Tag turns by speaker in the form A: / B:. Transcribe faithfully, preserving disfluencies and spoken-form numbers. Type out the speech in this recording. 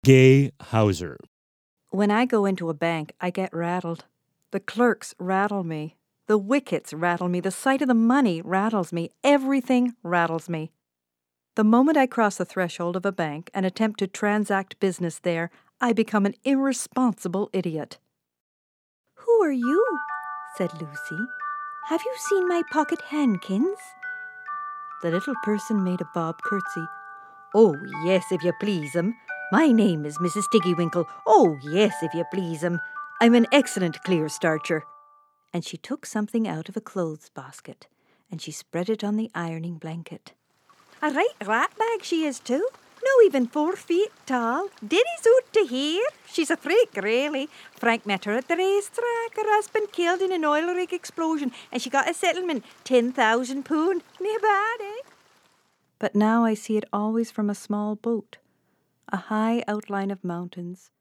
A: Gay Hauser.
B: When I go into a bank, I get rattled. The clerks rattle me. The wickets rattle me. The sight of the money rattles me. Everything rattles me. The moment I cross the threshold of a bank and attempt to transact business there, I become an irresponsible idiot. "Who are you?" said Lucy. "Have you seen my pocket handkins?" The little person made a bob curtsy. "Oh, yes, if you please, 'em. My name is Missus Tiggywinkle. Oh, yes, if you please, 'em. I'm an excellent clear starcher." And she took something out of a clothes basket, and she spread it on the ironing blanket. A right rat bag she is too. No even four feet tall. Diddy's out to hear. She's a freak, really. Frank met her at the racetrack. Her husband killed in an oil rig explosion, and she got a settlement, ten thousand pound. Nae bad, eh? But now I see it always from a small boat, a high outline of mountains,